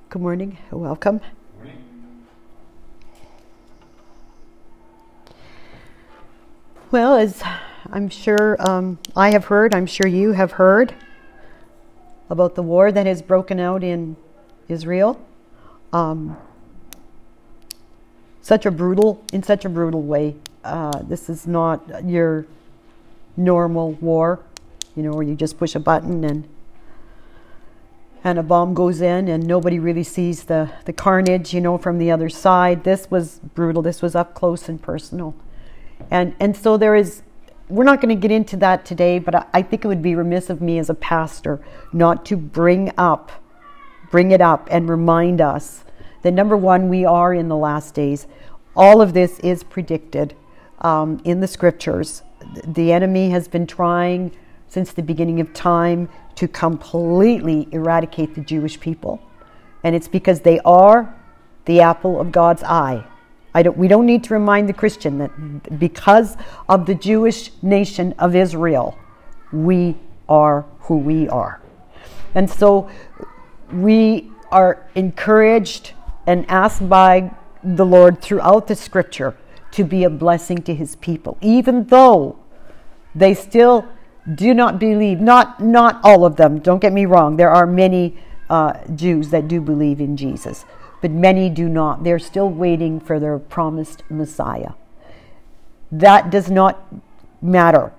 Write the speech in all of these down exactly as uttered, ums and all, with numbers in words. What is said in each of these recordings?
Good morning. Welcome. Morning. Well, as I'm sure um, I have heard, I'm sure you have heard about the war that has broken out in Israel. Um, such a brutal, in such a brutal way. Uh, this is not your normal war, you know, where you just push a button and and a bomb goes in and nobody really sees the, the carnage, you know, from the other side. This was brutal. This was up close and personal. And and so there is, we're not going to get into that today, but I, I think it would be remiss of me as a pastor not to bring up, bring it up and remind us that number one, we are in the last days. All of this is predicted um, in the scriptures. The enemy has been trying since the beginning of time to completely eradicate the Jewish people. And it's because they are the apple of God's eye. I don't, we don't need to remind the Christian that because of the Jewish nation of Israel, we are who we are. And so we are encouraged and asked by the Lord throughout the scripture to be a blessing to his people, even though they still do not believe, not not all of them, don't get me wrong, there are many uh, Jews that do believe in Jesus, but many do not. They're still waiting for their promised Messiah. That does not matter.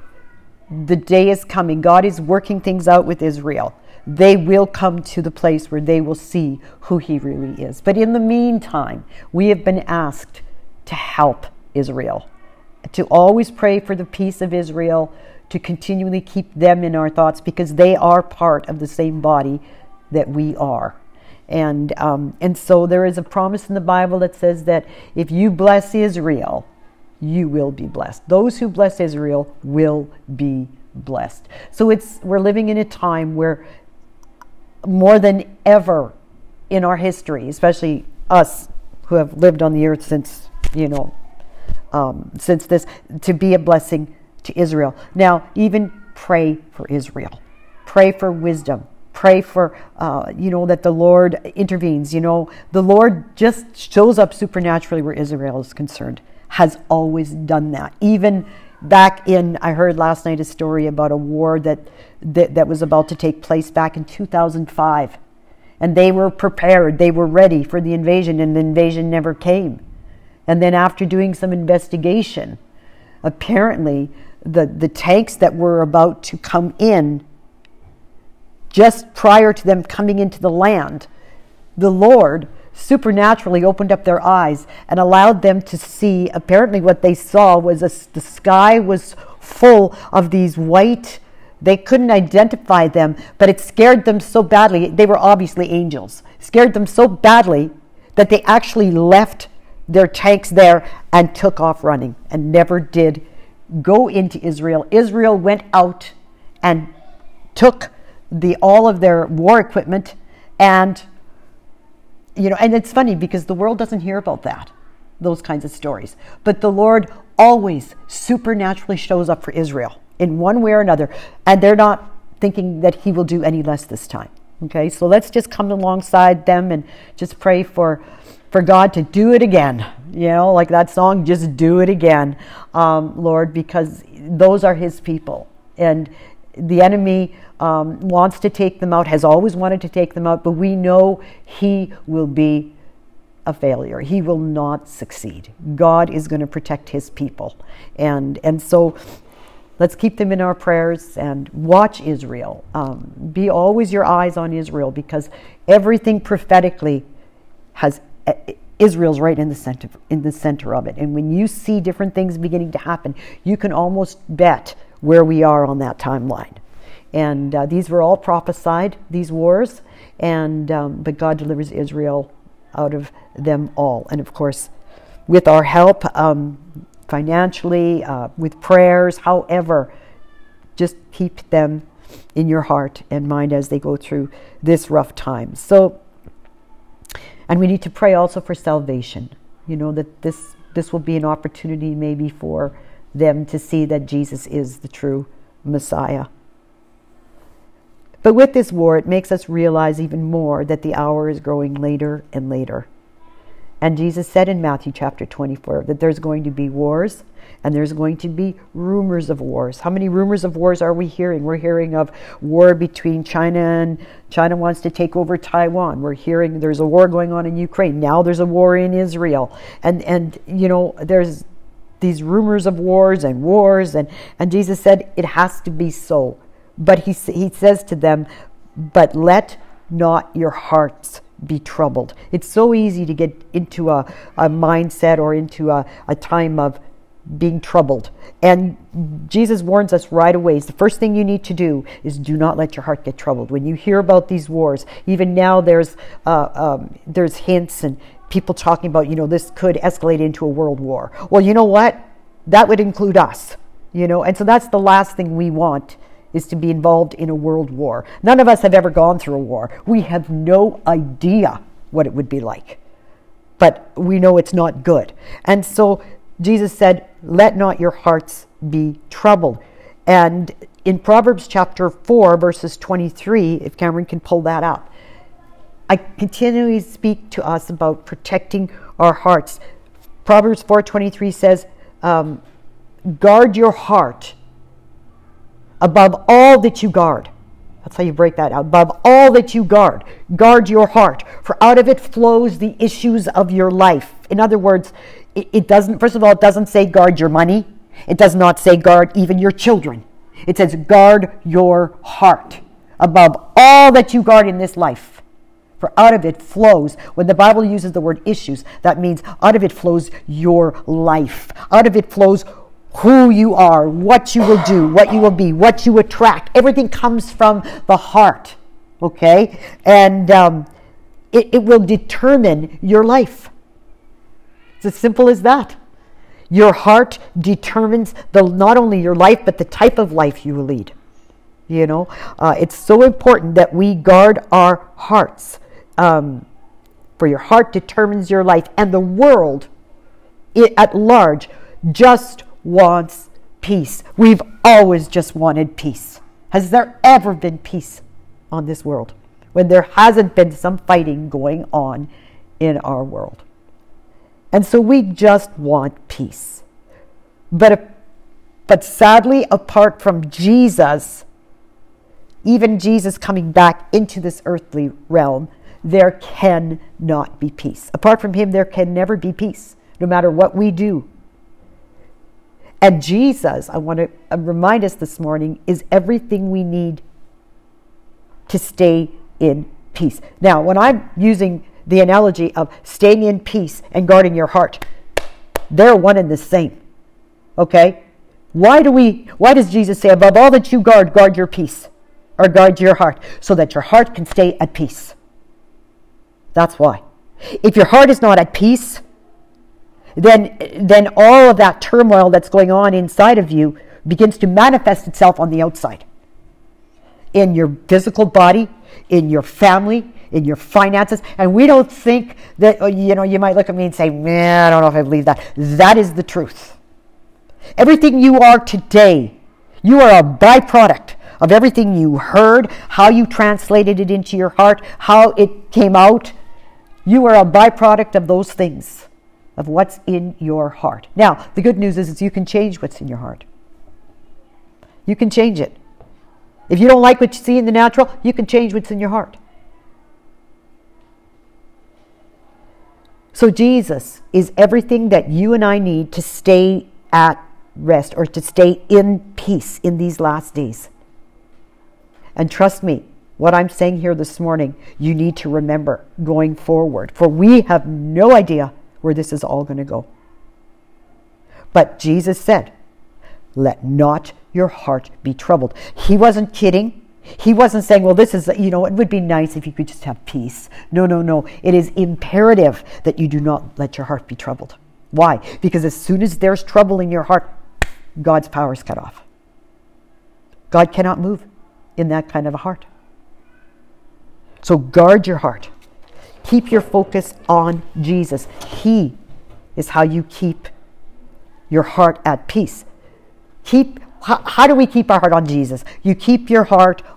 The day is coming. God is working things out with Israel. They will come to the place where they will see who he really is. But in the meantime, we have been asked to help Israel, to always pray for the peace of Israel, to continually keep them in our thoughts because they are part of the same body that we are. And um, and so there is a promise in the Bible that says that if you bless Israel, you will be blessed. Those who bless Israel will be blessed. So it's we're living in a time where more than ever in our history, especially us who have lived on the earth since, you know, um, since this, to be a blessing to Israel. Now, even pray for Israel. Pray for wisdom. Pray for, uh, you know, that the Lord intervenes. You know, the Lord just shows up supernaturally where Israel is concerned. Has always done that. Even back in, I heard last night a story about a war that that, that was about to take place back in two thousand five. And they were prepared. They were ready for the invasion, and the invasion never came. And then after doing some investigation, apparently the, the tanks that were about to come in, just prior to them coming into the land, the Lord supernaturally opened up their eyes and allowed them to see, apparently what they saw was a, the sky was full of these white, they couldn't identify them, but it scared them so badly, they were obviously angels, scared them so badly that they actually left their tanks there and took off running and never did go into Israel. Israel went out and took the all of their war equipment, and you know, and it's funny because the world doesn't hear about that, those kinds of stories. But the Lord always supernaturally shows up for Israel in one way or another, and they're not thinking that he will do any less this time. Okay, so let's just come alongside them and just pray for for God to do it again. You know, like that song, just do it again, um, Lord, because those are his people. And the enemy um, wants to take them out, has always wanted to take them out, but we know he will be a failure. He will not succeed. God is going to protect his people. And, and so let's keep them in our prayers and watch Israel. Um, be always your eyes on Israel, because everything prophetically has Israel's right in the center in the center of it. And when you see different things beginning to happen, you can almost bet where we are on that timeline. And uh, these were all prophesied, these wars, and um, but God delivers Israel out of them all. And of course, with our help, um, financially, uh, with prayers, however, just keep them in your heart and mind as they go through this rough time. So, and we need to pray also for salvation. You know, that this this will be an opportunity maybe for them to see that Jesus is the true Messiah. But with this war, it makes us realize even more that the hour is growing later and later. And Jesus said in Matthew chapter twenty-four that there's going to be wars and there's going to be rumors of wars. How many rumors of wars are we hearing? We're hearing of war between China and China wants to take over Taiwan. We're hearing there's a war going on in Ukraine. Now there's a war in Israel. And, and you know, there's these rumors of wars and wars. And, and Jesus said it has to be so. But he, he says to them, but let not your hearts be troubled. It's so easy to get into a, a mindset or into a, a time of being troubled. And Jesus warns us right away. The first thing you need to do is do not let your heart get troubled. When you hear about these wars, even now there's uh, um, there's hints and people talking about, you know, this could escalate into a world war. Well, you know what? That would include us, you know, and so that's the last thing we want, is to be involved in a world war. None of us have ever gone through a war. We have no idea what it would be like. But we know it's not good. And so Jesus said, let not your hearts be troubled. And in Proverbs chapter four, verses twenty-three, if Cameron can pull that up, I continually speak to us about protecting our hearts. Proverbs four twenty-three says, um, guard your heart above all that you guard. That's how you break that out. Above all that you guard. Guard your heart, for out of it flows the issues of your life. In other words, it, it doesn't, first of all, it doesn't say guard your money. It does not say guard even your children. It says guard your heart above all that you guard in this life. For out of it flows, when the Bible uses the word issues, that means out of it flows your life. Out of it flows who you are, what you will do, what you will be, what you attract. Everything comes from the heart, okay? And um, it, it will determine your life. It's as simple as that. Your heart determines the not only your life, but the type of life you will lead. You know, uh, it's so important that we guard our hearts. Um, for your heart determines your life, and the world it, at large just wants peace. We've always just wanted peace. Has there ever been peace on this world when there hasn't been some fighting going on in our world? And so we just want peace. But, but sadly, apart from Jesus, even Jesus coming back into this earthly realm, there cannot be peace. Apart from him, there can never be peace, no matter what we do. And Jesus, I want to remind us this morning, is everything we need to stay in peace. Now, when I'm using the analogy of staying in peace and guarding your heart, they're one and the same. Okay? Why do we, why does Jesus say, above all that you guard, guard your peace? Or guard your heart, so that your heart can stay at peace. That's why. If your heart is not at peace, then, then all of that turmoil that's going on inside of you begins to manifest itself on the outside. In your physical body, in your family, in your finances. And we don't think that, you know, you might look at me and say, man, I don't know if I believe that. That is the truth. Everything you are today, you are a byproduct of everything you heard, how you translated it into your heart, how it came out. You are a byproduct of those things, of what's in your heart. Now, the good news is, is you can change what's in your heart. You can change it. If you don't like what you see in the natural, you can change what's in your heart. So Jesus is everything that you and I need to stay at rest, or to stay in peace in these last days. And trust me, what I'm saying here this morning, you need to remember going forward. For we have no idea where this is all going to go. But Jesus said, let not your heart be troubled. He wasn't kidding. He wasn't saying, well, this is, you know, it would be nice if you could just have peace. No, no, no. It is imperative that you do not let your heart be troubled. Why? Because as soon as there's trouble in your heart, God's power is cut off. God cannot move in that kind of a heart. So guard your heart. Keep your focus on Jesus. He is how you keep your heart at peace. Keep, how, how do we keep our heart on Jesus? You keep your heart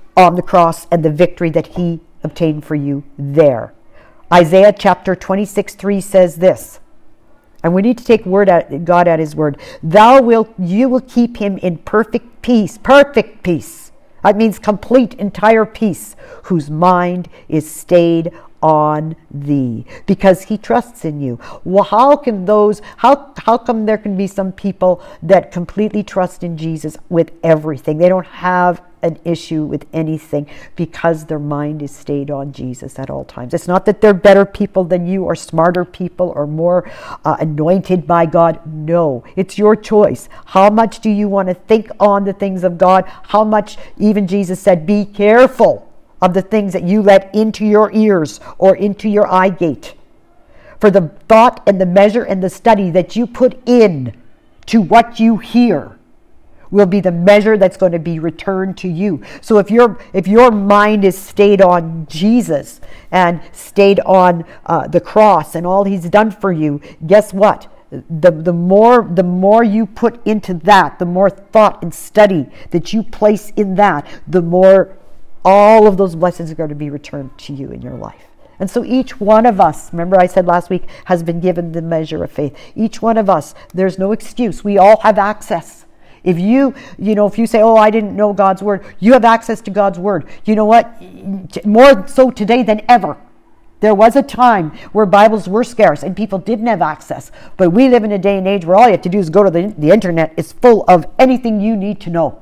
on the cross and the victory that he obtained for you there. Isaiah chapter twenty-six three says this, and we need to take word at God at his word. Thou wilt, you will keep him in perfect peace, perfect peace. That means complete, entire peace, whose mind is stayed on thee, because he trusts in you. Well, how can those, how, how come there can be some people that completely trust in Jesus with everything? They don't have an issue with anything because their mind is stayed on Jesus at all times. It's not that they're better people than you or smarter people or more uh, anointed by God. No, it's your choice. How much do you want to think on the things of God? How much, even Jesus said, be careful of the things that you let into your ears or into your eye gate. For the thought and the measure and the study that you put in to what you hear will be the measure that's going to be returned to you. So if your if your mind is stayed on Jesus and stayed on uh, the cross and all he's done for you, guess what? The the more the more you put into that, the more thought and study that you place in that, the more all of those blessings are going to be returned to you in your life. And so each one of us, remember I said last week, has been given the measure of faith. Each one of us, there's no excuse. We all have access. If you, you know, if you say, oh, I didn't know God's word, you have access to God's word. You know what? More so today than ever. There was a time where Bibles were scarce and people didn't have access. But we live in a day and age where all you have to do is go to the, the internet. It's full of anything you need to know.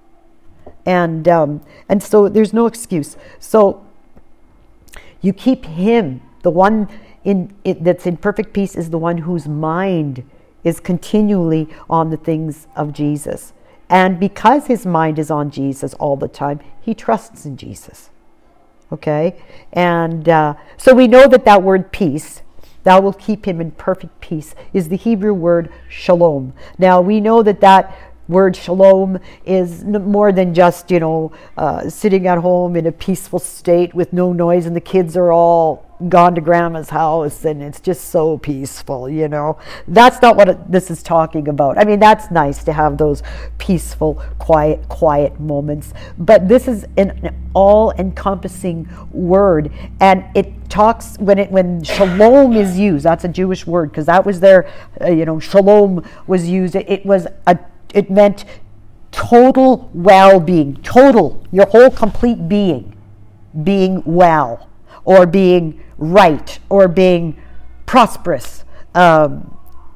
And um, and so there's no excuse. So you keep him, the one in it, that's in perfect peace is the one whose mind is continually on the things of Jesus. And because his mind is on Jesus all the time, he trusts in Jesus. Okay? And uh, so we know that that word peace, thou will keep him in perfect peace, is the Hebrew word shalom. Now we know that that word shalom is more than just, you know, uh, sitting at home in a peaceful state with no noise and the kids are all gone to grandma's house and it's just so peaceful, you know. That's not what it, this is talking about. I mean, that's nice to have those peaceful, quiet, quiet moments. But this is an all-encompassing word, and it talks when it when shalom is used. That's a Jewish word because that was their, uh, you know, shalom was used. It, it was a It meant total well-being, total, your whole complete being, being well, or being right, or being prosperous. Um,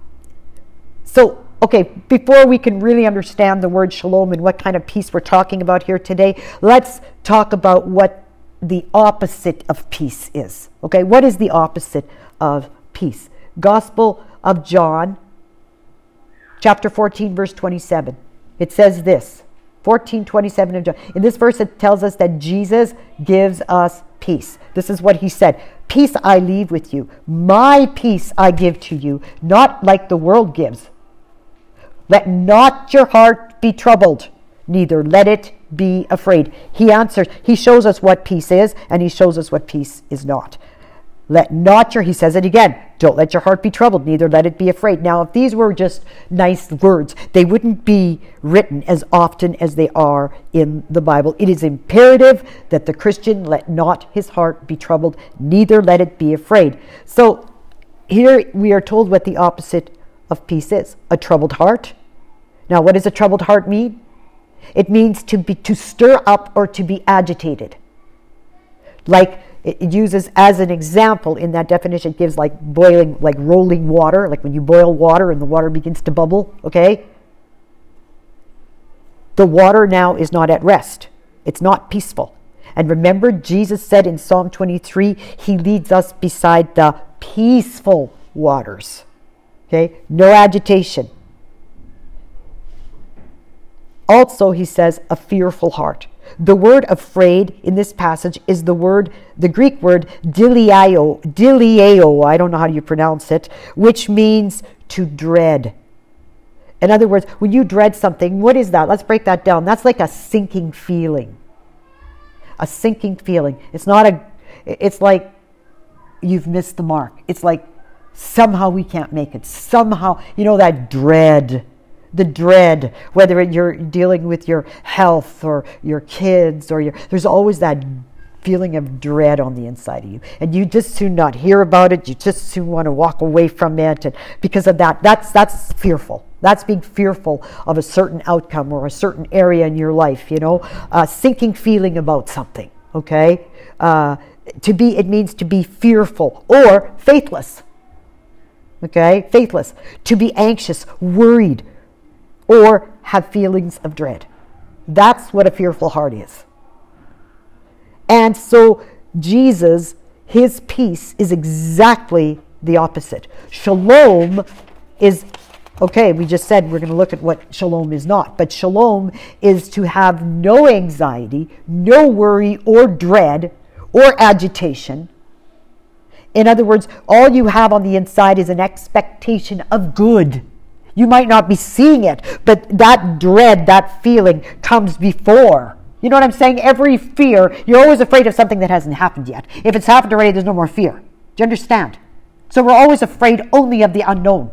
so, okay, before we can really understand the word shalom and what kind of peace we're talking about here today, let's talk about what the opposite of peace is. Okay, what is the opposite of peace? Gospel of John, chapter fourteen, verse twenty-seven. It says this, fourteen twenty-seven of John. In this verse, it tells us that Jesus gives us peace. This is what he said. Peace I leave with you. My peace I give to you, not like the world gives. Let not your heart be troubled, neither let it be afraid. He answers, he shows us what peace is, and he shows us what peace is not. Let not your, he says it again, don't let your heart be troubled, neither let it be afraid. Now, if these were just nice words, they wouldn't be written as often as they are in the Bible. It is imperative that the Christian let not his heart be troubled, neither let it be afraid. So here we are told what the opposite of peace is, a troubled heart. Now, what does a troubled heart mean? It means to be to stir up or to be agitated. Like, it uses as an example in that definition, it gives like boiling, like rolling water, like when you boil water and the water begins to bubble, okay? The water now is not at rest. It's not peaceful. And remember, Jesus said in Psalm twenty-three, he leads us beside the peaceful waters, okay? No agitation. Also, he says, a fearful heart. The word afraid in this passage is the word, the Greek word diliao, diliao, I don't know how you pronounce it, which means to dread. In other words, when you dread something, what is that? Let's break that down. That's like a sinking feeling. A sinking feeling. It's not a, it's like you've missed the mark. It's like somehow we can't make it. Somehow, you know, that dread. the dread, whether you're dealing with your health or your kids or your, there's always that feeling of dread on the inside of you. And you just soon not hear about it. You just soon want to walk away from it. And because of that, that's, that's fearful. That's being fearful of a certain outcome or a certain area in your life, you know, a sinking feeling about something, okay? Uh, to be, it means to be fearful or faithless, okay? Faithless. To be anxious, worried, or have feelings of dread. That's what a fearful heart is. And so Jesus, his peace is exactly the opposite. Shalom is, okay, we just said we're going to look at what shalom is not. But shalom is to have no anxiety, no worry or dread or agitation. In other words, all you have on the inside is an expectation of good. You might not be seeing it, but that dread, that feeling comes before. You know what I'm saying? Every fear, you're always afraid of something that hasn't happened yet. If it's happened already, there's no more fear. Do you understand? So we're always afraid only of the unknown.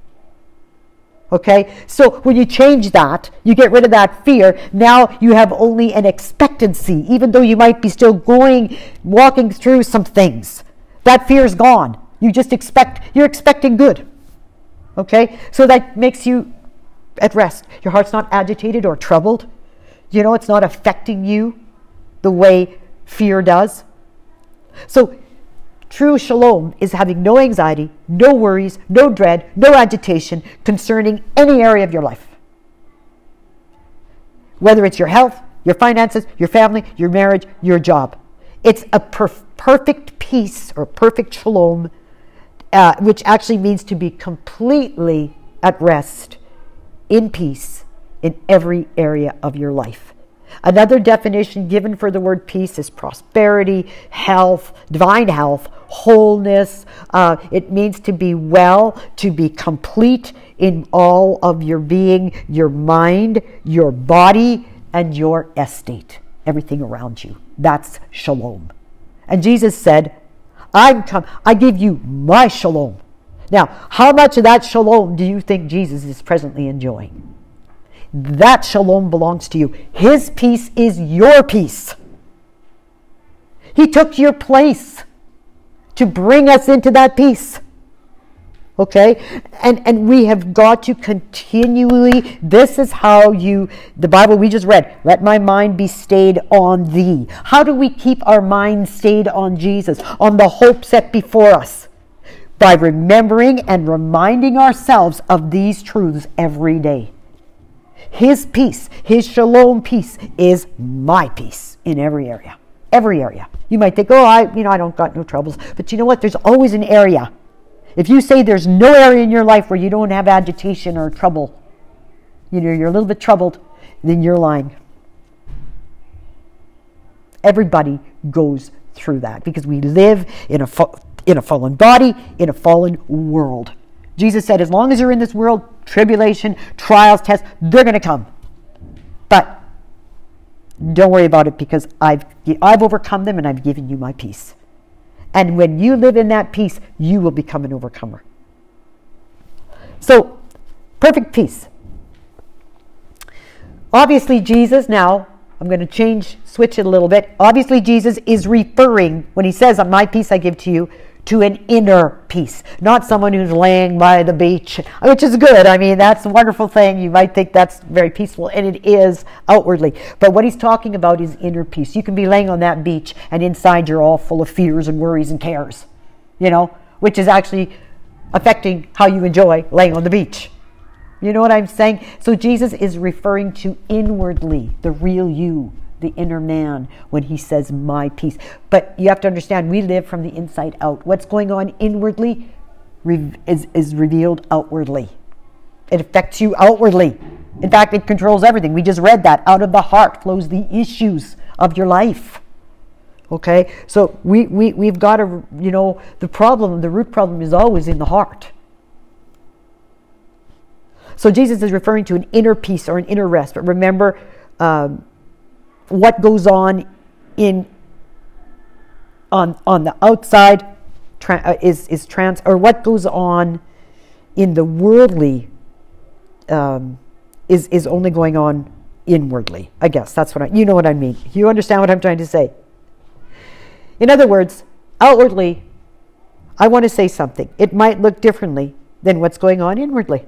Okay? So when you change that, you get rid of that fear, now you have only an expectancy, even though you might be still going, walking through some things. That fear is gone. You just expect, you're expecting good. Okay? So that makes you at rest. Your heart's not agitated or troubled. You know, it's not affecting you the way fear does. So true shalom is having no anxiety, no worries, no dread, no agitation concerning any area of your life. Whether it's your health, your finances, your family, your marriage, your job. It's a perf- perfect peace or perfect shalom, uh, which actually means to be completely at rest, in peace, in every area of your life. Another definition given for the word peace is prosperity, health, divine health, wholeness. Uh, it means to be well, to be complete in all of your being, your mind, your body, and your estate, everything around you. That's shalom. And Jesus said, I'm come, I give you my shalom. Now, how much of that shalom do you think Jesus is presently enjoying? That shalom belongs to you. His peace is your peace. He took your place to bring us into that peace. Okay? And and we have got to continually, this is how you, the Bible we just read, let my mind be stayed on thee. How do we keep our mind stayed on Jesus, on the hope set before us? By remembering and reminding ourselves of these truths every day. His peace, his shalom peace is my peace in every area. Every area. You might think, oh, I, you know, I don't got no troubles. But you know what? There's always an area. If you say there's no area in your life where you don't have agitation or trouble, you know, you're a little bit troubled, then you're lying. Everybody goes through that because we live in a, in a fallen body, in a fallen world. Jesus said, as long as you're in this world, tribulation, trials, tests, they're going to come. But don't worry about it because I've, I've overcome them and I've given you my peace. And when you live in that peace, you will become an overcomer. So, perfect peace. Obviously, Jesus, now, I'm going to change, switch it a little bit. Obviously, Jesus is referring, when he says, my peace I give to you, to an inner peace, not someone who's laying by the beach, which is good. I mean, that's a wonderful thing. You might think that's very peaceful, and it is outwardly. But what he's talking about is inner peace. You can be laying on that beach, and inside you're all full of fears and worries and cares, you know, which is actually affecting how you enjoy laying on the beach. You know what I'm saying? So Jesus is referring to inwardly, the real you, the inner man, when he says my peace. But you have to understand, we live from the inside out. What's going on inwardly re- is, is revealed outwardly. It affects you outwardly. In fact, it controls everything. We just read that. Out of the heart flows the issues of your life. Okay? So we, we, we've got to, you know, the problem, the root problem is always in the heart. So Jesus is referring to an inner peace or an inner rest. But remember, um, what goes on in on on the outside tra- uh, is is trans or what goes on in the worldly um, is, is only going on inwardly. I guess that's what I, you know what I mean. You understand what I'm trying to say? In other words, outwardly, I want to say something. It might look differently than what's going on inwardly.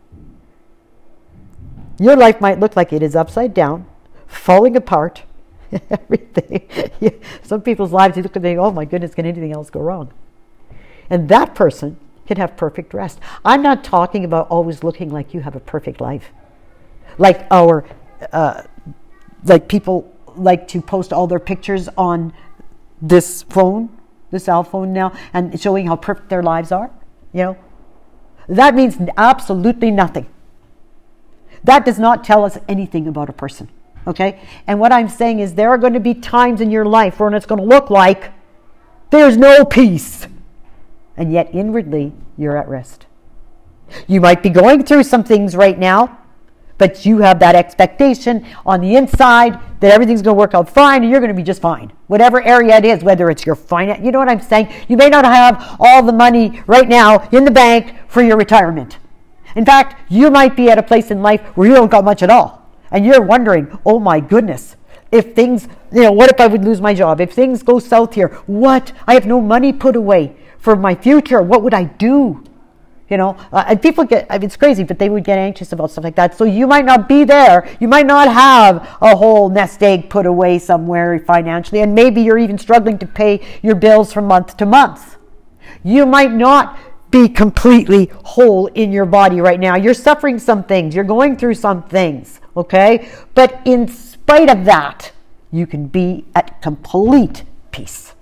Your life might look like it is upside down, falling apart, everything. Some people's lives, you look and think, oh my goodness, can anything else go wrong? And that person can have perfect rest. I'm not talking about always looking like you have a perfect life. Like our, uh, like people like to post all their pictures on this phone, the cell phone now, and showing how perfect their lives are, you know. That means absolutely nothing. That does not tell us anything about a person, okay? And what I'm saying is there are going to be times in your life when it's going to look like there's no peace. And yet inwardly, you're at rest. You might be going through some things right now, but you have that expectation on the inside that everything's going to work out fine and you're going to be just fine. Whatever area it is, whether it's your finance, you know what I'm saying? You may not have all the money right now in the bank for your retirement. In fact, you might be at a place in life where you don't got much at all. And you're wondering, oh my goodness, if things, you know, what if I would lose my job? If things go south here, what? I have no money put away for my future. What would I do? You know, uh, and people get, I mean, it's crazy, but they would get anxious about stuff like that. So you might not be there. You might not have a whole nest egg put away somewhere financially. And maybe you're even struggling to pay your bills from month to month. You might not be completely whole in your body right now. You're suffering some things. You're going through some things. Okay? But in spite of that, you can be at complete peace.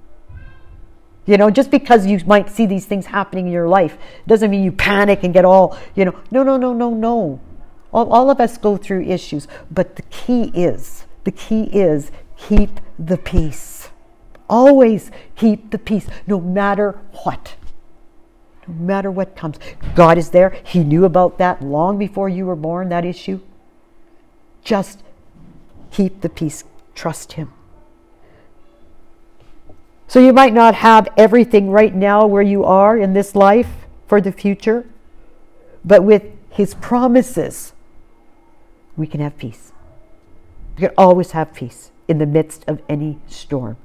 You know, just because you might see these things happening in your life doesn't mean you panic and get all, you know, no, no, no, no, no. All, all of us go through issues. But the key is, the key is keep the peace. Always keep the peace, no matter what. No matter what comes. God is there. He knew about that long before you were born, that issue. Just keep the peace. Trust Him. So you might not have everything right now where you are in this life for the future, but with His promises, we can have peace. We can always have peace in the midst of any storm.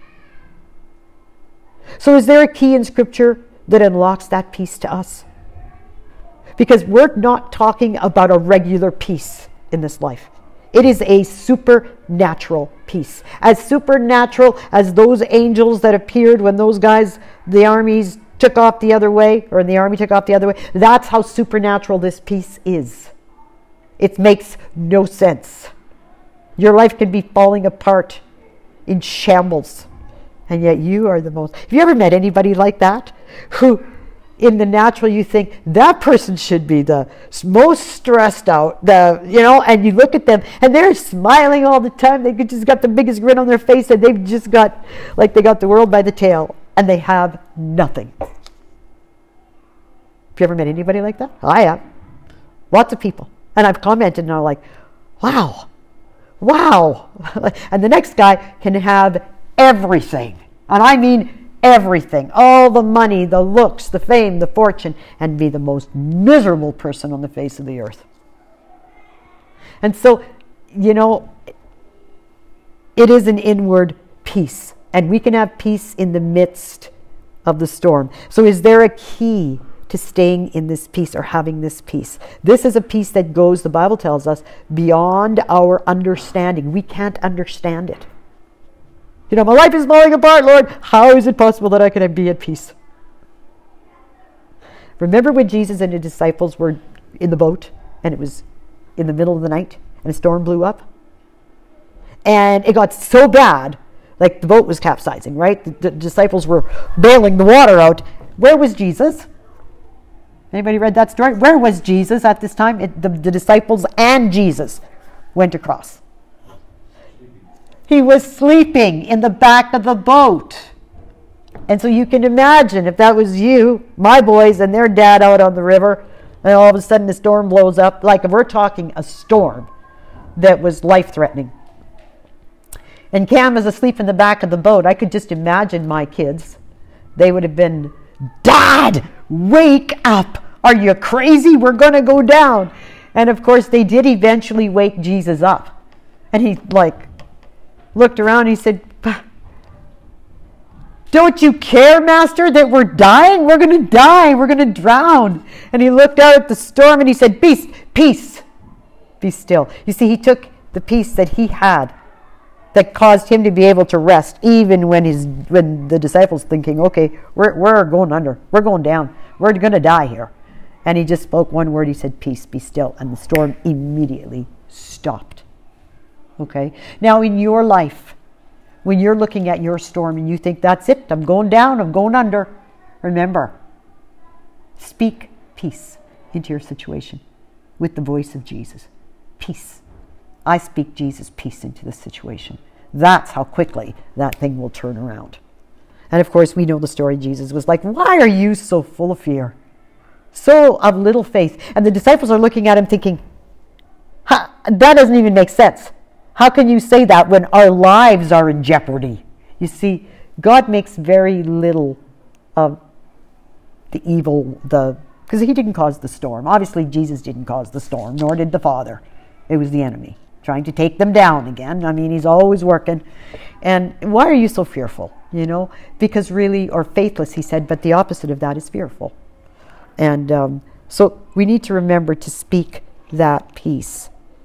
So is there a key in Scripture that unlocks that peace to us? Because we're not talking about a regular peace in this life. It is a supernatural peace. As supernatural as those angels that appeared when those guys, the armies, took off the other way, or the army took off the other way. That's how supernatural this peace is. It makes no sense. Your life can be falling apart in shambles. And yet you are the most... Have you ever met anybody like that? Who... in the natural, you think that person should be the most stressed out, the you know, and you look at them and they're smiling all the time. They just got the biggest grin on their face, and they've just got like they got the world by the tail, and they have nothing. Have you ever met anybody like that? I have. Lots of people, and I've commented, and I'm like, "Wow, wow!" And the next guy can have everything, and I mean. Everything, all the money, the looks, the fame, the fortune, and be the most miserable person on the face of the earth. And so, you know, it is an inward peace, and we can have peace in the midst of the storm. So is there a key to staying in this peace or having this peace? This is a peace that goes, the Bible tells us, beyond our understanding. We can't understand it. You know, my life is falling apart, Lord. How is it possible that I can be at peace? Remember when Jesus and the disciples were in the boat and it was in the middle of the night and a storm blew up? And it got so bad, like the boat was capsizing, right? The, the disciples were bailing the water out. Where was Jesus? Anybody read that story? Where was Jesus at this time? It, the, the disciples and Jesus went across. He was sleeping in the back of the boat. And so you can imagine if that was you, my boys and their dad out on the river, and all of a sudden the storm blows up. Like if we're talking a storm that was life-threatening. And Cam is asleep in the back of the boat. I could just imagine my kids. They would have been, Dad, wake up. Are you crazy? We're going to go down. And of course, they did eventually wake Jesus up. And he like looked around and he said, "Don't you care, Master, that we're dying? We're going to die. We're going to drown." And he looked out at the storm and he said, "Peace, peace, be still." You see, he took the peace that he had that caused him to be able to rest, even when his when the disciples thinking, "Okay, we're we're going under. We're going down. We're going to die here." And he just spoke one word. He said, "Peace, be still." And the storm immediately stopped. Okay? Now in your life, when you're looking at your storm and you think, "That's it, I'm going down, I'm going under," remember, speak peace into your situation with the voice of Jesus. Peace. I speak Jesus' peace into this situation. That's how quickly that thing will turn around. And of course, we know the story. Jesus was like, "Why are you so full of fear? So of little faith?" And the disciples are looking at him thinking, ha, that doesn't even make sense. How can you say that when our lives are in jeopardy? You see, God makes very little of the evil, the because he didn't cause the storm. Obviously, Jesus didn't cause the storm, nor did the Father. It was the enemy trying to take them down again. I mean, he's always working. And why are you so fearful? You know, because really, or faithless, he said, but the opposite of that is fearful. And um, so we need to remember to speak that peace.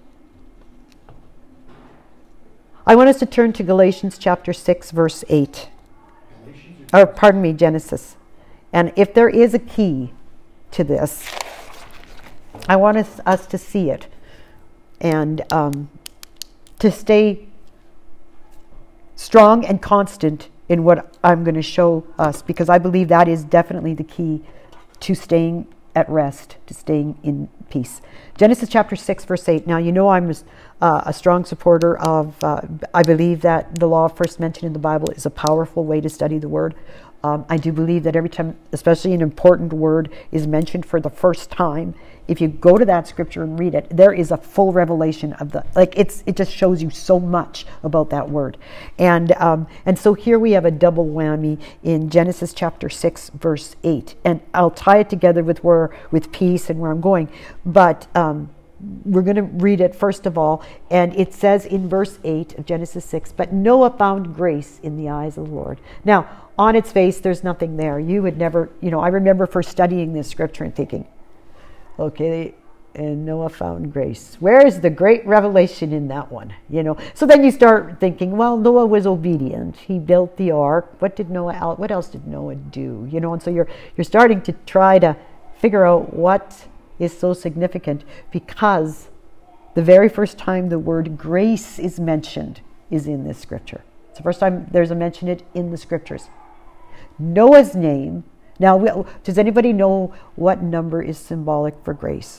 I want us to turn to Galatians chapter six, verse eight. Or pardon me, Genesis. And if there is a key to this, I want us, us to see it and um, to stay strong and constant in what I'm going to show us, because I believe that is definitely the key to staying at rest, to staying in peace. Genesis chapter six, verse eight. Now, you know I'm uh, a strong supporter of, uh, I believe that the law first mentioned in the Bible is a powerful way to study the Word. Um, I do believe that every time, especially an important word is mentioned for the first time, if you go to that scripture and read it, there is a full revelation of the, like it's, it just shows you so much about that word. And um, and so here we have a double whammy in Genesis chapter six, verse eight. And I'll tie it together with where, with peace and where I'm going. But um, we're going to read it first of all. And it says in verse eight of Genesis six, "But Noah found grace in the eyes of the Lord." Now, on its face, there's nothing there. You would never, you know, I remember first studying this scripture and thinking, okay, and Noah found grace. Where is the great revelation in that one? You know, so then you start thinking, well, Noah was obedient. He built the ark. What did Noah, what else did Noah do? You know, and so you're, you're starting to try to figure out what is so significant, because the very first time the word grace is mentioned is in this scripture. It's the first time there's a mention it in the scriptures. Noah's name. Now, does anybody know what number is symbolic for grace?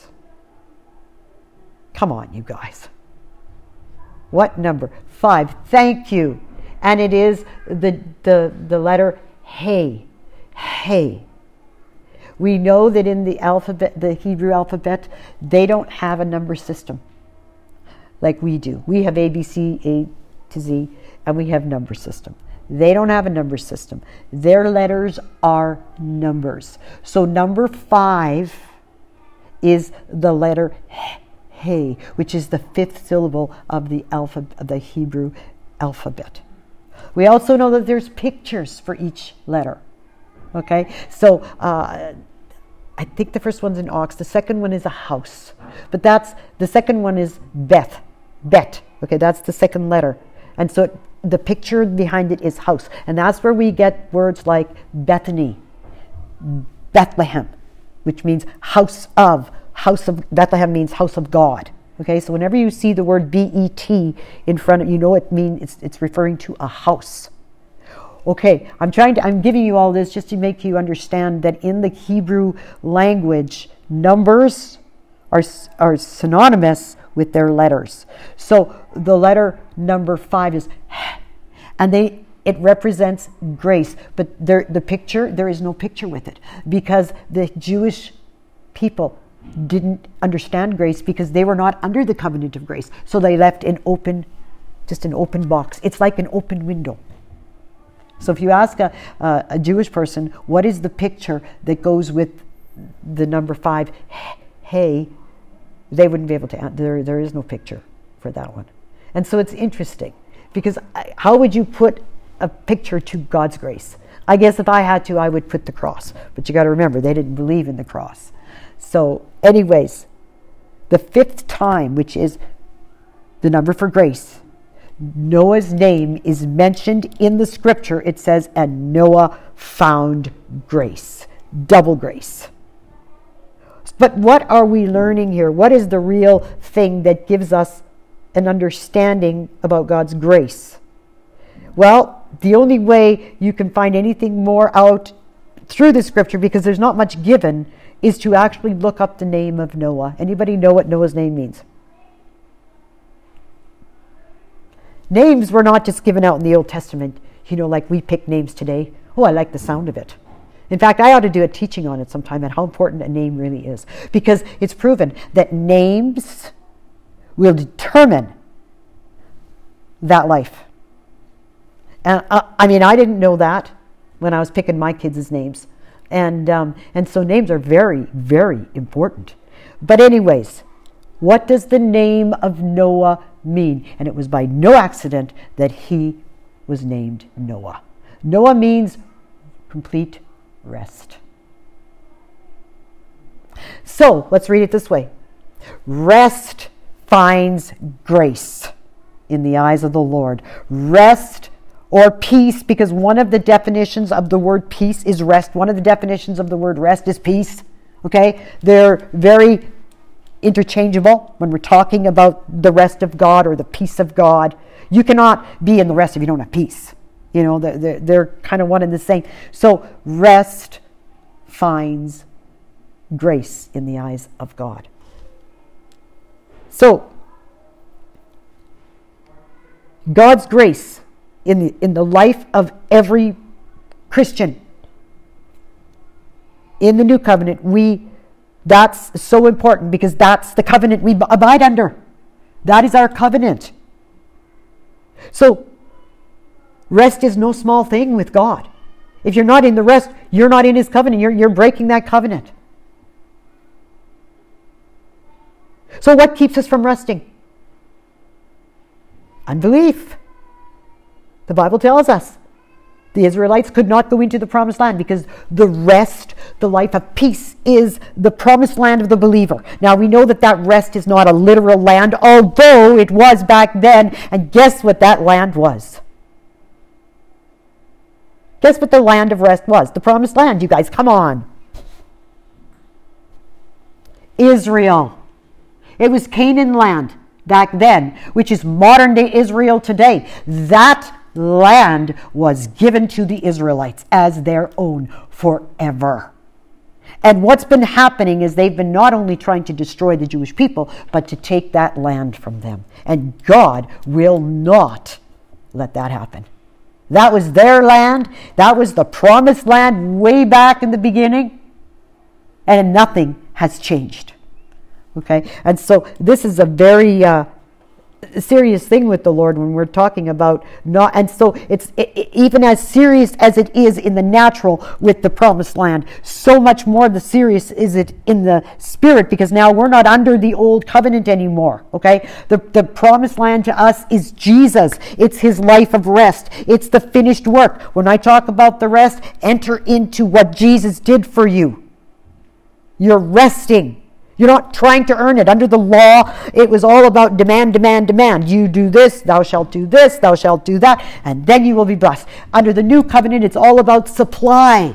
Come on, you guys. What number? Five. Thank you. And it is the the the letter Hey. Hey. We know that in the alphabet, the Hebrew alphabet, they don't have a number system like we do. We have A, B, C, A to Z, and we have number system. They don't have a number system. Their letters are numbers. So number five is the letter Hey, which is the fifth syllable of the alpha, of the Hebrew alphabet. We also know that there's pictures for each letter. Okay, so uh, I think the first one's an ox. The second one is a house, but that's the second one is Beth. Bet. Okay, that's the second letter, and so it, the picture behind it is house, and that's where we get words like Bethany, Bethlehem, which means house of. House of Bethlehem means house of God. Okay, so whenever you see the word B E T in front of you, know it means it's it's referring to a house. Okay, I'm trying to I'm giving you all this just to make you understand that in the Hebrew language, numbers are are synonymous with their letters. So the letter number five is H, and they it represents grace, but there the picture there is no picture with it, because the Jewish people didn't understand grace because they were not under the covenant of grace. So they left an open, just an open box. It's like an open window. So if you ask a, uh, a Jewish person, what is the picture that goes with the number five, hey, they wouldn't be able to, there, there is no picture for that one. And so it's interesting, because how would you put a picture to God's grace? I guess if I had to, I would put the cross. But you got to remember, they didn't believe in the cross. So anyways, the fifth time, which is the number for grace, Noah's name is mentioned in the scripture. It says, and Noah found grace, double grace. But what are we learning here? What is the real thing that gives us an understanding about God's grace? Well, the only way you can find anything more out through the scripture, because there's not much given, is to actually look up the name of Noah. Anybody know what Noah's name means? Names were not just given out in the Old Testament, you know, like we pick names today. Oh, I like the sound of it. In fact, I ought to do a teaching on it sometime, and how important a name really is, because it's proven that names will determine that life. And uh, I mean, I didn't know that when I was picking my kids' names. And, um, and so names are very, very important. But anyways, what does the name of Noah mean? And it was by no accident that he was named Noah. Noah means complete rest. So let's read it this way. Rest finds grace in the eyes of the Lord. Rest or peace, because one of the definitions of the word peace is rest. One of the definitions of the word rest is peace. Okay? They're very interchangeable when we're talking about the rest of God or the peace of God. You cannot be in the rest if you don't have peace. You know, they're, they're, they're kind of one and the same. So rest finds grace in the eyes of God. So God's grace in the, in the life of every Christian in the new covenant, we that's so important, because that's the covenant we abide under. That is our covenant. So rest is no small thing with God. If you're not in the rest, you're not in his covenant. You're, you're breaking that covenant. So what keeps us from resting? Unbelief. The Bible tells us the Israelites could not go into the promised land because the rest, the life of peace, is the promised land of the believer. Now we know that that rest is not a literal land, although it was back then. And guess what that land was? Guess what the land of rest was? The promised land, you guys, come on. Israel. It was Canaan land back then, which is modern day Israel today. That land was given to the Israelites as their own forever. And what's been happening is they've been not only trying to destroy the Jewish people, but to take that land from them. And God will not let that happen. That was their land. That was the promised land way back in the beginning. And nothing has changed. Okay? And so this is a very uh, serious thing with the Lord when we're talking about not, and so it's it, it, even as serious as it is in the natural with the promised land, so much more the serious is it in the spirit, because now we're not under the old covenant anymore. Okay, the the promised land to us is Jesus. It's his life of rest. It's the finished work. When I talk about the rest, enter into what Jesus did for you. You're resting. You're not trying to earn it. Under the law, it was all about demand, demand, demand. You do this, thou shalt do this, thou shalt do that, and then you will be blessed. Under the new covenant, it's all about supply.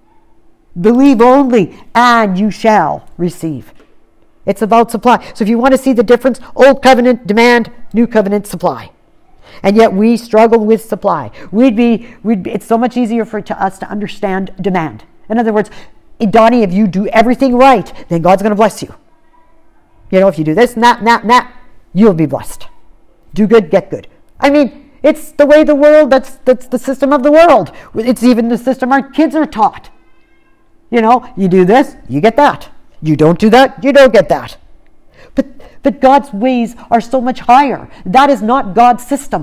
Believe only, and you shall receive. It's about supply. So if you want to see the difference, old covenant, demand, new covenant, supply. And yet we struggle with supply. We'd be, we'd be, it's so much easier for to us to understand demand. In other words, Donnie, if you do everything right, then God's going to bless you. You know, if you do this and that and that and that, you'll be blessed. Do good, get good. I mean, it's the way the world, that's that's the system of the world. It's even the system our kids are taught. You know, you do this, you get that. You don't do that, you don't get that. But but God's ways are so much higher. That is not God's system.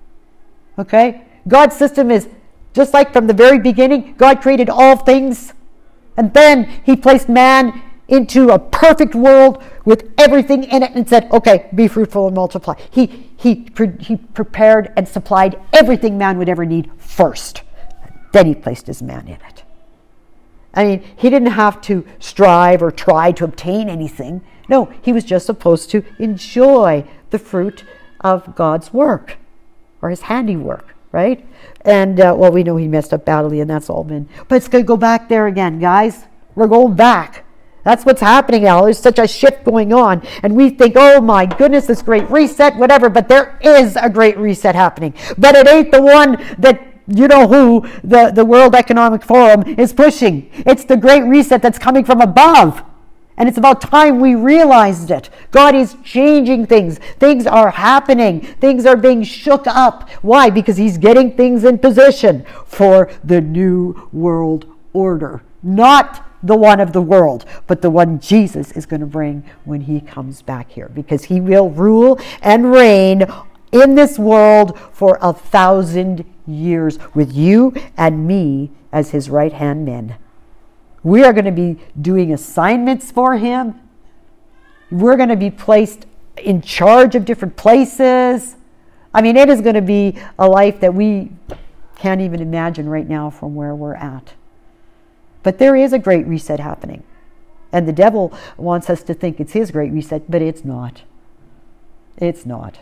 Okay? God's system is just like from the very beginning, God created all things. And then he placed man into a perfect world with everything in it and said, okay, be fruitful and multiply. He, he, pre- he prepared and supplied everything man would ever need first. Then he placed his man in it. I mean, he didn't have to strive or try to obtain anything. No, he was just supposed to enjoy the fruit of God's work or his handiwork, right? And, uh, well, we know he messed up badly, and that's all been. But it's going to go back there again, guys. We're going back. That's what's happening now. There's such a shift going on. And we think, oh my goodness, this great reset, whatever. But there is a great reset happening. But it ain't the one that, you know who, the, the World Economic Forum is pushing. It's the great reset that's coming from above. And it's about time we realized it. God is changing things. Things are happening. Things are being shook up. Why? Because he's getting things in position for the new world order. Not the one of the world, but the one Jesus is going to bring when he comes back here. Because he will rule and reign in this world for a thousand years with you and me as his right-hand men. We are going to be doing assignments for him. We're going to be placed in charge of different places. I mean, it is going to be a life that we can't even imagine right now from where we're at. But there is a great reset happening. And the devil wants us to think it's his great reset, but it's not. It's not.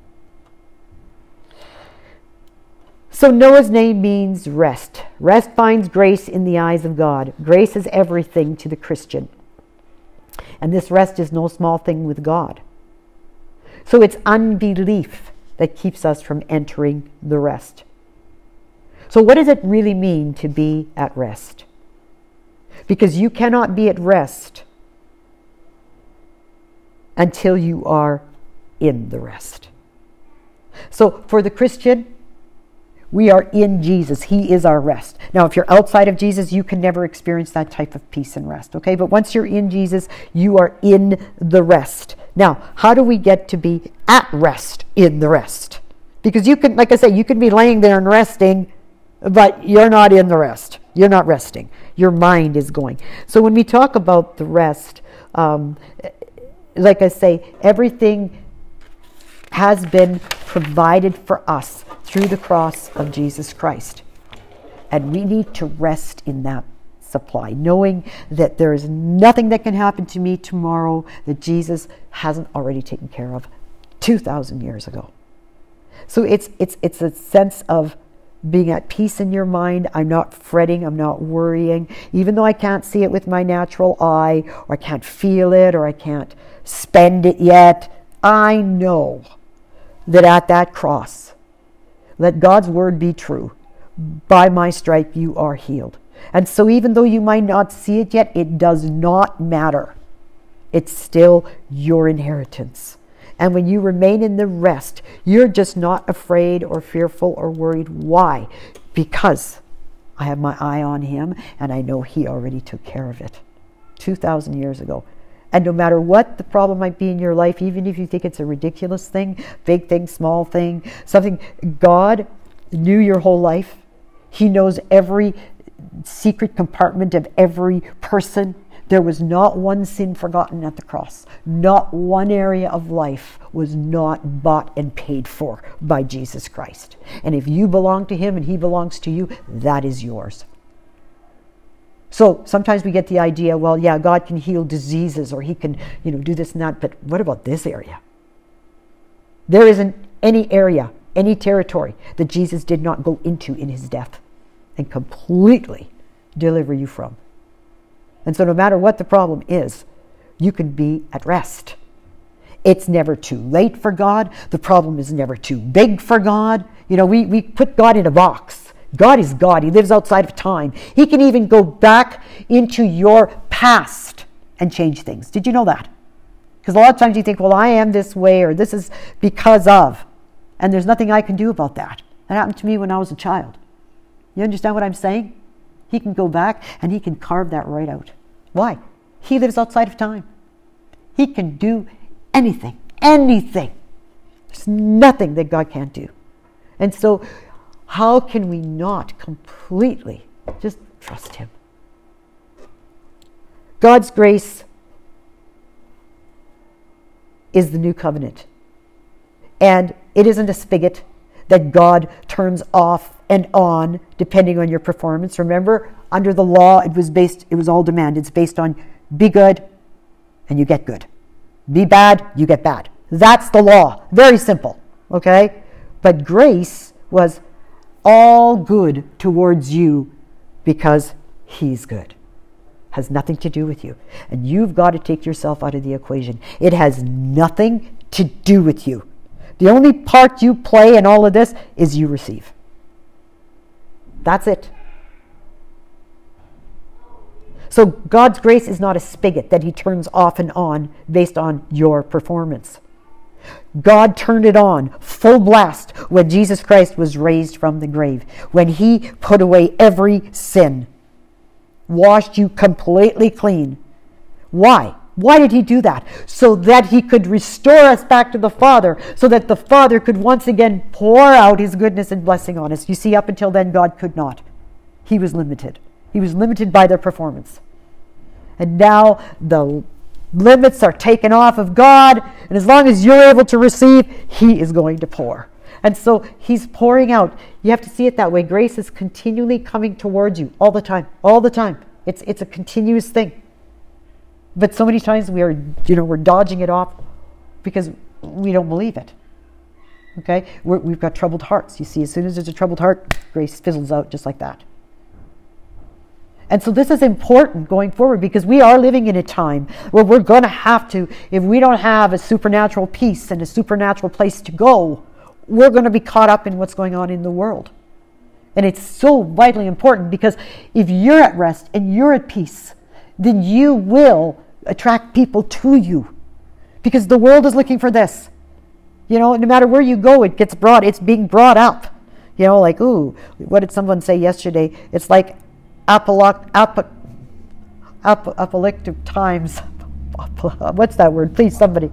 So Noah's name means rest. Rest finds grace in the eyes of God. Grace is everything to the Christian. And this rest is no small thing with God. So it's unbelief that keeps us from entering the rest. So what does it really mean to be at rest? Because you cannot be at rest until you are in the rest. So for the Christian, we are in Jesus. He is our rest. Now, if you're outside of Jesus, you can never experience that type of peace and rest, okay? But once you're in Jesus, you are in the rest. Now, how do we get to be at rest in the rest? Because you can, like I say, you can be laying there and resting, but you're not in the rest. You're not resting. Your mind is going. So when we talk about the rest, um, like I say, everything has been provided for us through the cross of Jesus Christ. And we need to rest in that supply, knowing that there is nothing that can happen to me tomorrow that Jesus hasn't already taken care of two thousand years ago. So it's it's it's a sense of being at peace in your mind. I'm not fretting, I'm not worrying, even though I can't see it with my natural eye, or I can't feel it, or I can't spend it yet. I know that at that cross, let God's word be true. By my stripe you are healed. And so even though you might not see it yet, it does not matter. It's still your inheritance. And when you remain in the rest, you're just not afraid or fearful or worried. Why? Because I have my eye on him and I know he already took care of it two thousand years ago. And no matter what the problem might be in your life, even if you think it's a ridiculous thing, big thing, small thing, something, God knew your whole life. He knows every secret compartment of every person. There was not one sin forgotten at the cross. Not one area of life was not bought and paid for by Jesus Christ. And if you belong to him and he belongs to you, that is yours. So sometimes we get the idea, well, yeah, God can heal diseases or he can, you know, do this and that, but what about this area? There isn't any area, any territory that Jesus did not go into in his death and completely deliver you from. And so no matter what the problem is, you can be at rest. It's never too late for God. The problem is never too big for God. You know, we, we put God in a box. God is God. He lives outside of time. He can even go back into your past and change things. Did you know that? Because a lot of times you think, well, I am this way or this is because of. And there's nothing I can do about that. That happened to me when I was a child. You understand what I'm saying? He can go back and he can carve that right out. Why? He lives outside of time. He can do anything, anything. There's nothing that God can't do. And so how can we not completely just trust him? God's grace is the new covenant. And it isn't a spigot that God turns off and on depending on your performance. Remember, under the law, it was based, it was all demand. It's based on be good and you get good. Be bad, you get bad. That's the law. Very simple. Okay? But grace was all good towards you because he's good. Has nothing to do with you. And you've got to take yourself out of the equation. It has nothing to do with you. The only part you play in all of this is you receive. That's it. So God's grace is not a spigot that he turns off and on based on your performance. God turned it on full blast when Jesus Christ was raised from the grave, when he put away every sin, washed you completely clean. Why? Why did he do that? So that he could restore us back to the Father, so that the Father could once again pour out his goodness and blessing on us. You see, up until then, God could not. He was limited. He was limited by their performance. And now the limits are taken off of God, and as long as you're able to receive, he is going to pour. And so he's pouring out. You have to see it that way. Grace is continually coming towards you all the time, all the time. It's it's a continuous thing. But so many times we are, you know, we're dodging it off because we don't believe it. Okay? We're, we've got troubled hearts. You see, as soon as there's a troubled heart, grace fizzles out just like that. And so this is important going forward because we are living in a time where we're going to have to, if we don't have a supernatural peace and a supernatural place to go, we're going to be caught up in what's going on in the world. And it's so vitally important because if you're at rest and you're at peace, then you will attract people to you because the world is looking for this. You know, no matter where you go, it gets brought, it's being brought up. You know, like, ooh, what did someone say yesterday? It's like apolo- ap- ap- apocalyptic times. What's that word? Please, somebody.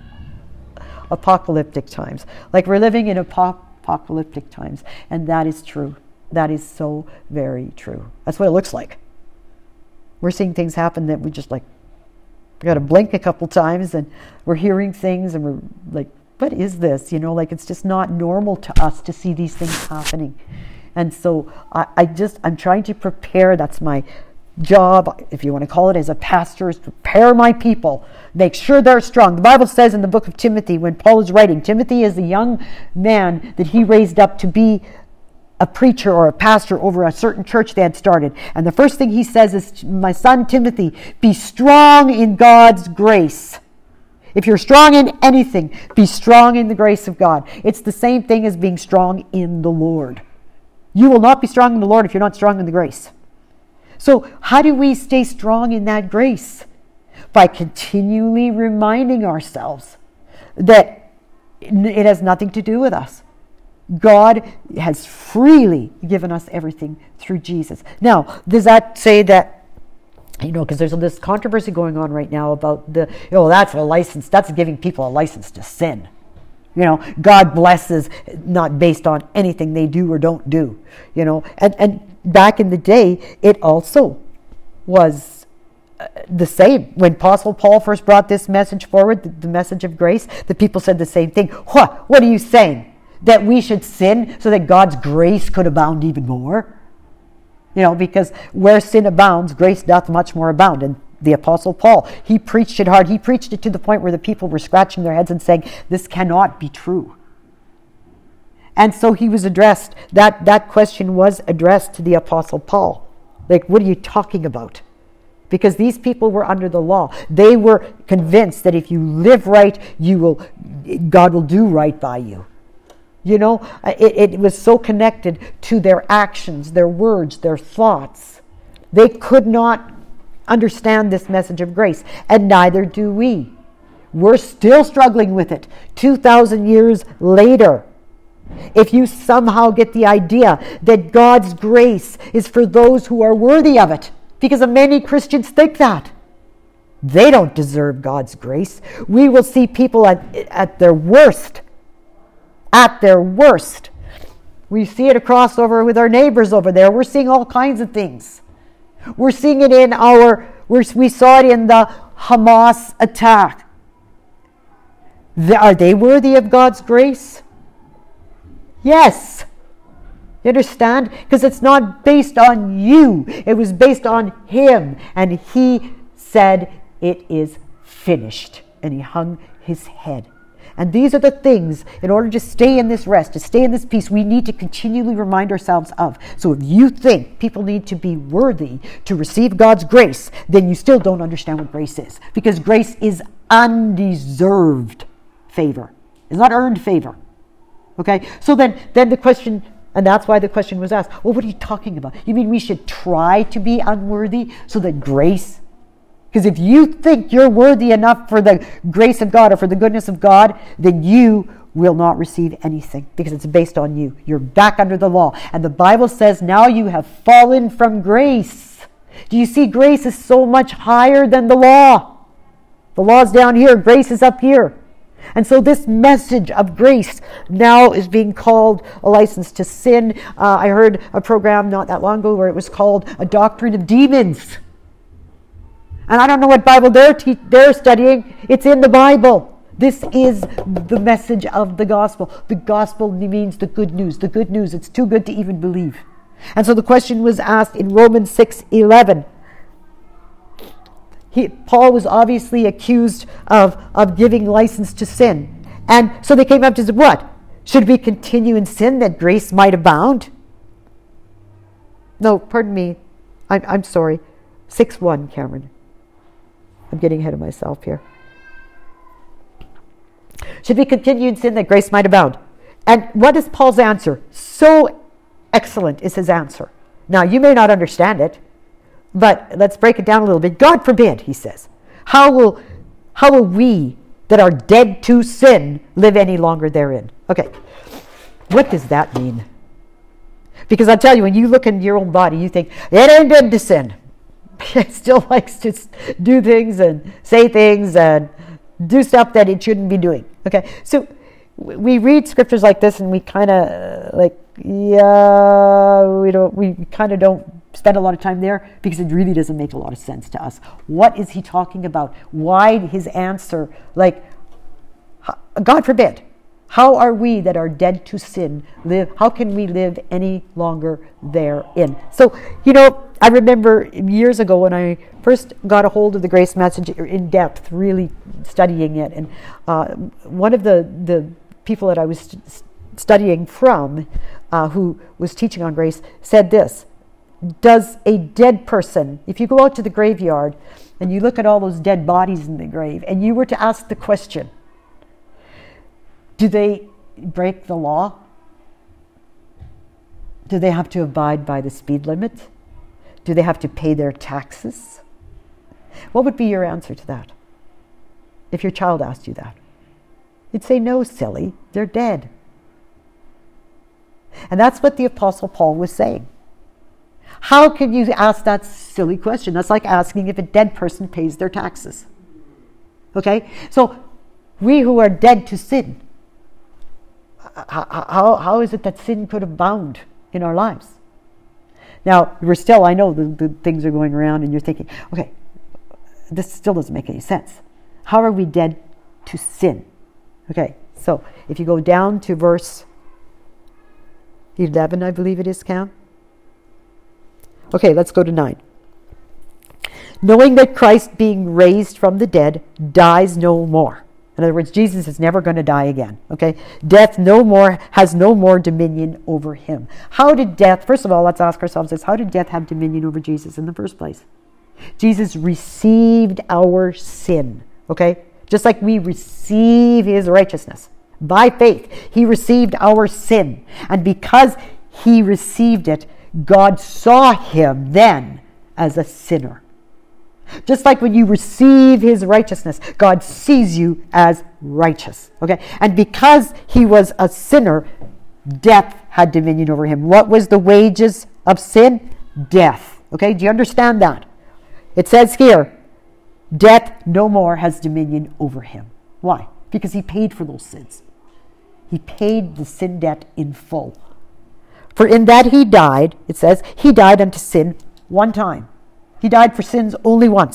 Apocalyptic times. Like we're living in apo- apocalyptic times. And that is true. That is so very true. That's what it looks like. We're seeing things happen that we just like, we got to blink a couple times and we're hearing things and we're like, what is this? You know, like it's just not normal to us to see these things happening. And so I, I just, I'm trying to prepare. That's my job, if you want to call it, as a pastor, is prepare my people. Make sure they're strong. The Bible says in the book of Timothy, when Paul is writing, Timothy is the young man that he raised up to be a preacher or a pastor over a certain church they had started. And the first thing he says is, my son Timothy, be strong in God's grace. If you're strong in anything, be strong in the grace of God. It's the same thing as being strong in the Lord. You will not be strong in the Lord if you're not strong in the grace. So how do we stay strong in that grace? By continually reminding ourselves that it has nothing to do with us. God has freely given us everything through Jesus. Now, does that say that, you know, because there's this controversy going on right now about the, you know, that's a license, that's giving people a license to sin. You know, God blesses not based on anything they do or don't do, you know. And, and back in the day, it also was uh, the same. When Apostle Paul first brought this message forward, the, the message of grace, the people said the same thing. What? What are you saying? That we should sin so that God's grace could abound even more? You know, because where sin abounds, grace doth much more abound. And the Apostle Paul, he preached it hard. He preached it to the point where the people were scratching their heads and saying, this cannot be true. And so he was addressed, that, that question was addressed to the Apostle Paul. Like, what are you talking about? Because these people were under the law. They were convinced that if you live right, you will, God will do right by you. You know, it, it was so connected to their actions, their words, their thoughts. They could not understand this message of grace, and neither do we. We're still struggling with it two thousand years later. If you somehow get the idea that God's grace is for those who are worthy of it, because many Christians think that. They don't deserve God's grace. We will see people at, at their worst. At their worst. We see it across over with our neighbors over there. We're seeing all kinds of things. We're seeing it in our, we're, we saw it in the Hamas attack. th- are they worthy of God's grace? Yes. You understand? Because it's not based on you. It was based on him. And he said, it is finished. And he hung his head. And these are the things, in order to stay in this rest, to stay in this peace, we need to continually remind ourselves of. So if you think people need to be worthy to receive God's grace, then you still don't understand what grace is. Because grace is undeserved favor. It's not earned favor. Okay? So then, then the question, and that's why the question was asked, well, what are you talking about? You mean we should try to be unworthy so that grace? Because if you think you're worthy enough for the grace of God or for the goodness of God, then you will not receive anything because it's based on you. You're back under the law. And the Bible says now you have fallen from grace. Do you see, grace is so much higher than the law? The law's down here, grace is up here. And so this message of grace now is being called a license to sin. Uh, I heard a program not that long ago where it was called A Doctrine of Demons. And I don't know what Bible they're, te- they're studying. It's in the Bible. This is the message of the gospel. The gospel means the good news. The good news. It's too good to even believe. And so the question was asked in Romans six eleven. He, Paul was obviously accused of, of giving license to sin. And so they came up to what? Should we continue in sin that grace might abound? No, pardon me. I'm, I'm sorry. six one, Cameron. I'm getting ahead of myself here. Should we continue in sin that grace might abound? And what is Paul's answer? So excellent is his answer. Now, you may not understand it, but let's break it down a little bit. God forbid, he says. How will, how will we that are dead to sin live any longer therein? Okay, what does that mean? Because I'll tell you, when you look into your own body, you think, it ain't dead to sin. It still likes to do things and say things and do stuff that it shouldn't be doing. Okay, so we read scriptures like this and we kind of uh, like, yeah, we don't, we kind of don't spend a lot of time there because it really doesn't make a lot of sense to us. What is he talking about? Why his answer? Like, God forbid. How are we that are dead to sin live? How can we live any longer therein? So, you know, I remember years ago when I first got a hold of the grace message in depth, really studying it. And uh, one of the, the people that I was st- studying from, uh, who was teaching on grace, said this: does a dead person, if you go out to the graveyard and you look at all those dead bodies in the grave, and you were to ask the question, do they break the law? Do they have to abide by the speed limit? Do they have to pay their taxes? What would be your answer to that? If your child asked you that, you'd say, no, silly, they're dead. And that's what the Apostle Paul was saying. How can you ask that silly question? That's like asking if a dead person pays their taxes. Okay? So, we who are dead to sin, how, how, how is it that sin could abound in our lives? Now, we're still, I know the, the things are going around and you're thinking, okay, this still doesn't make any sense. How are we dead to sin? Okay, so if you go down to verse eleven, I believe it is, Cam. Okay, let's go to nine. Knowing that Christ, being raised from the dead, dies no more. In other words, Jesus is never going to die again. Okay? Death no more has no more dominion over him. How did death, first of all, let's ask ourselves this, how did death have dominion over Jesus in the first place? Jesus received our sin. Okay? Just like we receive his righteousness. By faith, he received our sin. And because he received it, God saw him then as a sinner. Just like when you receive his righteousness, God sees you as righteous. Okay? And because he was a sinner, death had dominion over him. What was the wages of sin? Death. Okay? Do you understand that? It says here, death no more has dominion over him. Why? Because he paid for those sins. He paid the sin debt in full. For in that he died, it says, he died unto sin one time. He died for sins only once.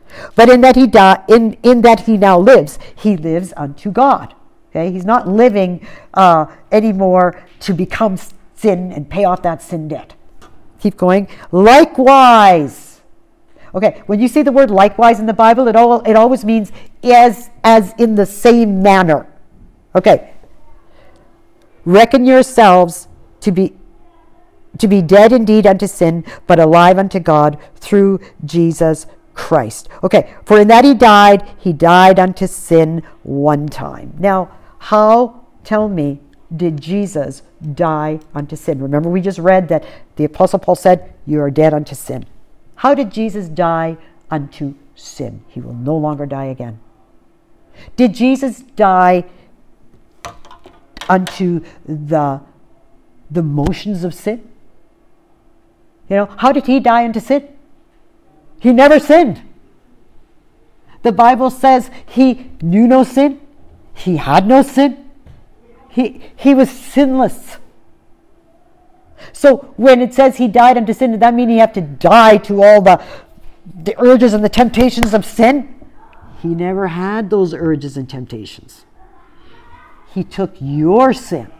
But in that he di- in, in that he now lives, he lives unto God. Okay, he's not living uh, anymore to become sin and pay off that sin debt. Keep going. Likewise. Okay, when you see the word likewise in the Bible, it all it always means as as in the same manner. Okay. Reckon yourselves to be to be dead indeed unto sin, but alive unto God through Jesus Christ. Okay, for in that he died, he died unto sin one time. Now, how, tell me, did Jesus die unto sin? Remember, we just read that the Apostle Paul said, you are dead unto sin. How did Jesus die unto sin? He will no longer die again. Did Jesus die unto the, the motions of sin? You know, how did he die unto sin? He never sinned. The Bible says he knew no sin. He had no sin. He, he was sinless. So when it says he died unto sin, does that mean he had to die to all the, the urges and the temptations of sin? He never had those urges and temptations. He took your sin.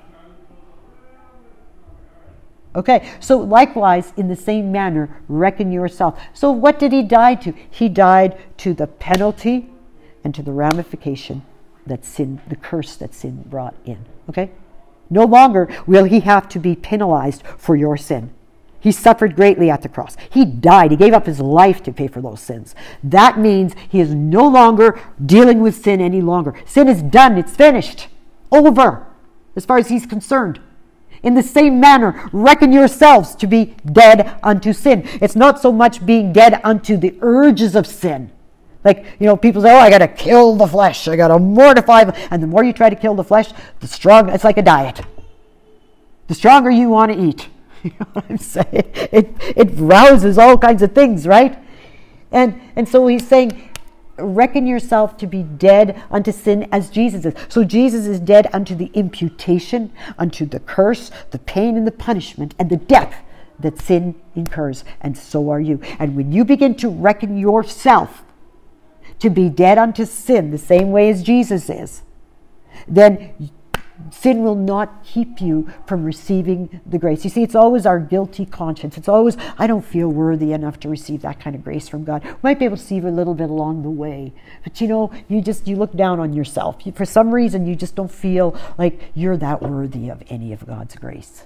Okay, so likewise, in the same manner, reckon yourself. So what did he die to? He died to the penalty and to the ramification that sin, the curse that sin brought in. Okay? No longer will he have to be penalized for your sin. He suffered greatly at the cross. He died. He gave up his life to pay for those sins. That means he is no longer dealing with sin any longer. Sin is done. It's finished. Over, as far as he's concerned. In the same manner, reckon yourselves to be dead unto sin. It's not so much being dead unto the urges of sin. Like, you know, people say, oh, I got to kill the flesh. I got to mortify. And the more you try to kill the flesh, the stronger, it's like a diet. The stronger you want to eat. You know what I'm saying? It, it rouses all kinds of things, right? And, and so he's saying, reckon yourself to be dead unto sin as Jesus is. So Jesus is dead unto the imputation, unto the curse, the pain and the punishment and the death that sin incurs. And so are you. And when you begin to reckon yourself to be dead unto sin the same way as Jesus is, then sin will not keep you from receiving the grace. You see, it's always our guilty conscience. It's always, I don't feel worthy enough to receive that kind of grace from God. We might be able to receive a little bit along the way. But you know, you just, you look down on yourself. You, for some reason, you just don't feel like you're that worthy of any of God's grace.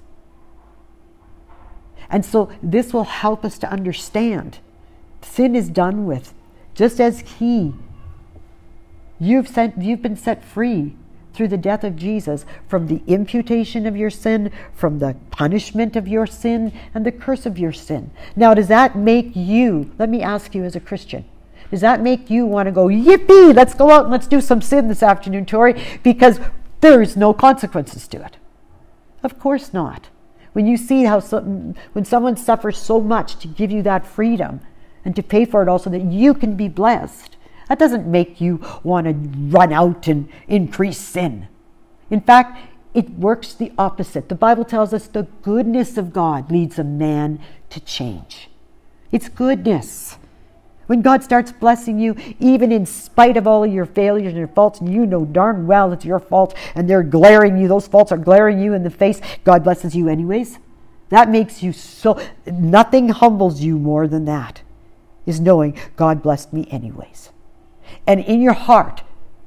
And so this will help us to understand sin is done with. Just as he, you've, sent, you've been set free through the death of Jesus from the imputation of your sin, from the punishment of your sin, and the curse of your sin. Now, does that make you, let me ask you as a Christian, does that make you want to go, yippee, let's go out and let's do some sin this afternoon, Tori, because there's no consequences to it? Of course not. When you see how, some, when someone suffers so much to give you that freedom and to pay for it also that you can be blessed, that doesn't make you want to run out and increase sin. In fact, it works the opposite. The Bible tells us the goodness of God leads a man to change. It's goodness. When God starts blessing you, even in spite of all of your failures and your faults, and you know darn well it's your fault, and they're glaring you, those faults are glaring you in the face, God blesses you anyways. That makes you so, nothing humbles you more than that, is knowing God blessed me anyways. And in your heart,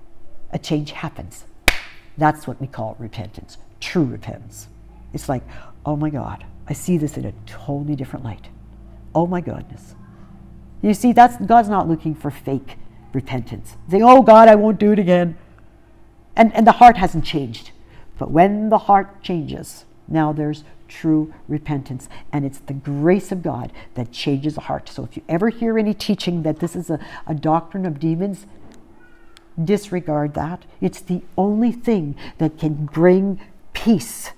a change happens. That's what we call repentance, true repentance. It's like, oh my God, I see this in a totally different light. Oh my goodness. You see, that's God's not looking for fake repentance. Saying, oh God, I won't do it again. And, and the heart hasn't changed. But when the heart changes, now there's true repentance. And it's the grace of God that changes the heart. So if you ever hear any teaching that this is a, a doctrine of demons, disregard that. It's the only thing that can bring peace,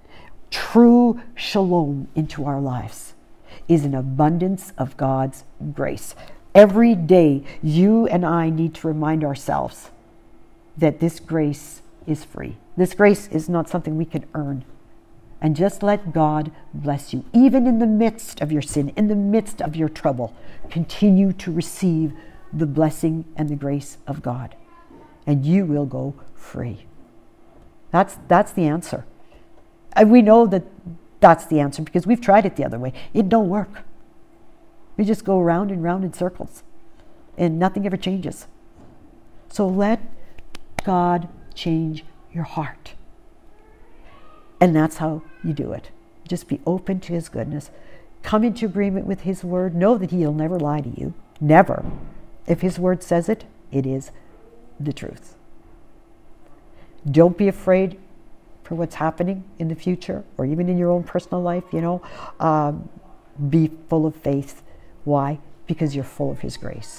true shalom into our lives, is an abundance of God's grace. Every day, you and I need to remind ourselves that this grace is free. This grace is not something we can earn. And just let God bless you. Even in the midst of your sin, in the midst of your trouble, continue to receive the blessing and the grace of God, and you will go free. That's, that's the answer. And we know that that's the answer because we've tried it the other way. It don't work. We just go round and round in circles, and nothing ever changes. So let God change your heart. And that's how you do it. Just be open to his goodness. Come into agreement with his word. Know that he'll never lie to you. Never. If his word says it, it is the truth. Don't be afraid for what's happening in the future or even in your own personal life, you know. Um, be full of faith. Why? Because you're full of his grace.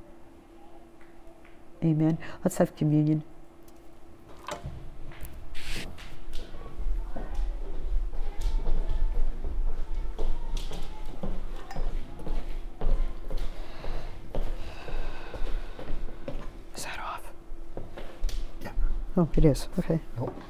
Amen. Let's have communion. Is that off? Yeah. Oh, it is. Okay. Nope.